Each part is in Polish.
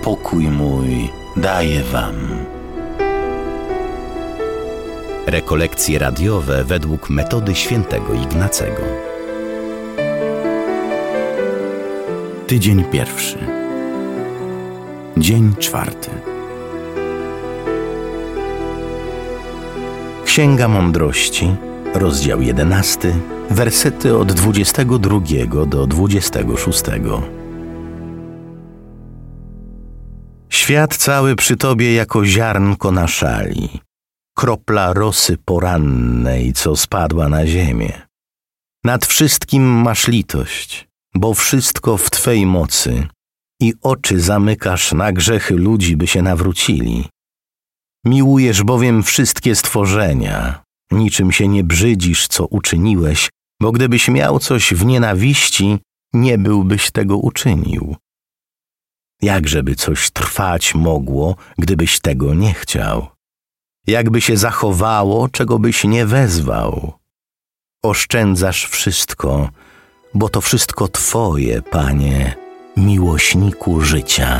pokój mój daję wam. Rekolekcje radiowe według metody świętego Ignacego. Tydzień pierwszy. Dzień czwarty. Księga Mądrości, rozdział 11, wersety od 22 do 26. Świat cały przy Tobie jako ziarnko na szali, kropla rosy porannej, co spadła na ziemię. Nad wszystkim masz litość, bo wszystko w Twej mocy i oczy zamykasz na grzechy ludzi, by się nawrócili. Miłujesz bowiem wszystkie stworzenia, niczym się nie brzydzisz, co uczyniłeś, bo gdybyś miał coś w nienawiści, nie byłbyś tego uczynił. Jakżeby coś trwać mogło, gdybyś tego nie chciał? Jakby się zachowało, czego byś nie wezwał? Oszczędzasz wszystko, bo to wszystko Twoje, Panie, miłośniku życia.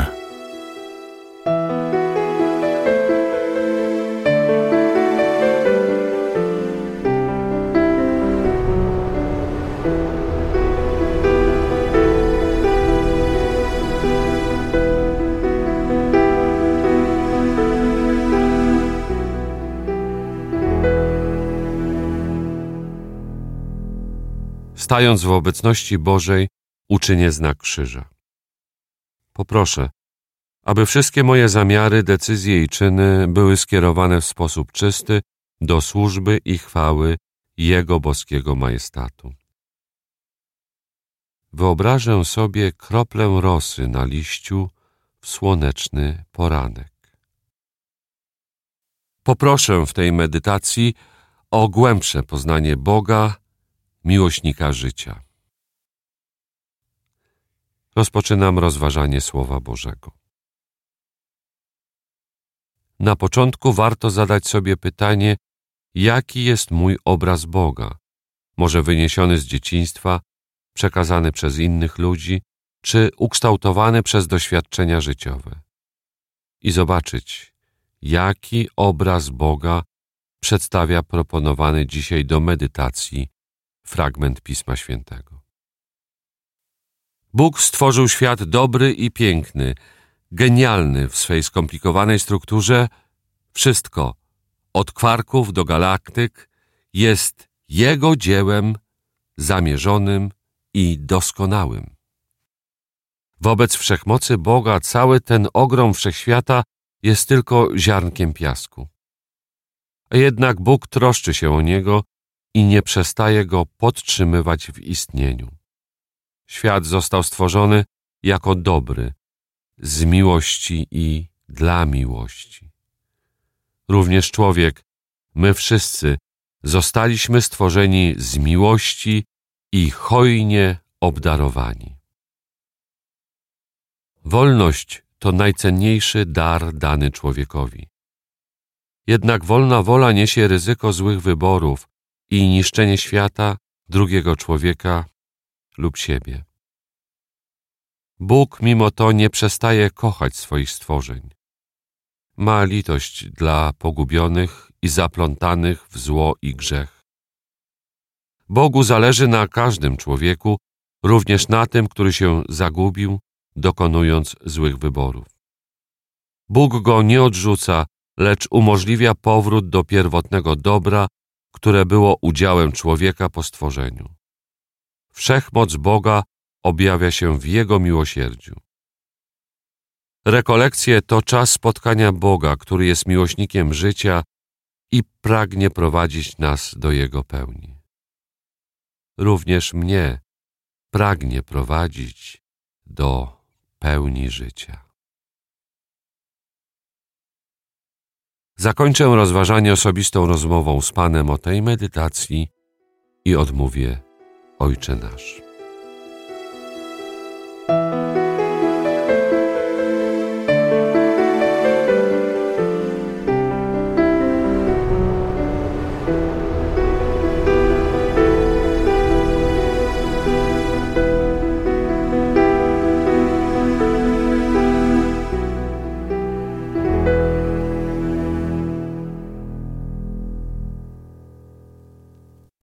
Stając w obecności Bożej, uczynię znak krzyża. Poproszę, aby wszystkie moje zamiary, decyzje i czyny były skierowane w sposób czysty do służby i chwały Jego boskiego majestatu. Wyobrażę sobie kroplę rosy na liściu w słoneczny poranek. Poproszę w tej medytacji o głębsze poznanie Boga, miłośnika życia. Rozpoczynam rozważanie Słowa Bożego. Na początku warto zadać sobie pytanie, jaki jest mój obraz Boga, może wyniesiony z dzieciństwa, przekazany przez innych ludzi, czy ukształtowany przez doświadczenia życiowe. I zobaczyć, jaki obraz Boga przedstawia proponowany dzisiaj do medytacji fragment Pisma Świętego. Bóg stworzył świat dobry i piękny, genialny w swej skomplikowanej strukturze. Wszystko, od kwarków do galaktyk, jest Jego dziełem zamierzonym i doskonałym. Wobec wszechmocy Boga cały ten ogrom wszechświata jest tylko ziarnkiem piasku. A jednak Bóg troszczy się o niego i nie przestaje go podtrzymywać w istnieniu. Świat został stworzony jako dobry, z miłości i dla miłości. Również człowiek, my wszyscy, zostaliśmy stworzeni z miłości i hojnie obdarowani. Wolność to najcenniejszy dar dany człowiekowi. Jednak wolna wola niesie ryzyko złych wyborów i niszczenie świata, drugiego człowieka lub siebie. Bóg mimo to nie przestaje kochać swoich stworzeń. Ma litość dla pogubionych i zaplątanych w zło i grzech. Bogu zależy na każdym człowieku, również na tym, który się zagubił, dokonując złych wyborów. Bóg go nie odrzuca, lecz umożliwia powrót do pierwotnego dobra, które było udziałem człowieka po stworzeniu. Wszechmoc Boga objawia się w Jego miłosierdziu. Rekolekcje to czas spotkania Boga, który jest miłośnikiem życia i pragnie prowadzić nas do Jego pełni. Również mnie pragnie prowadzić do pełni życia. Zakończę rozważanie osobistą rozmową z Panem o tej medytacji i odmówię Ojcze nasz.